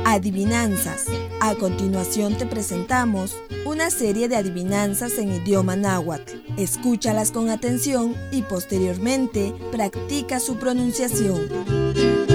Adivinanzas. A continuación te presentamos una serie de adivinanzas en idioma náhuatl. Escúchalas con atención y posteriormente practica su pronunciación.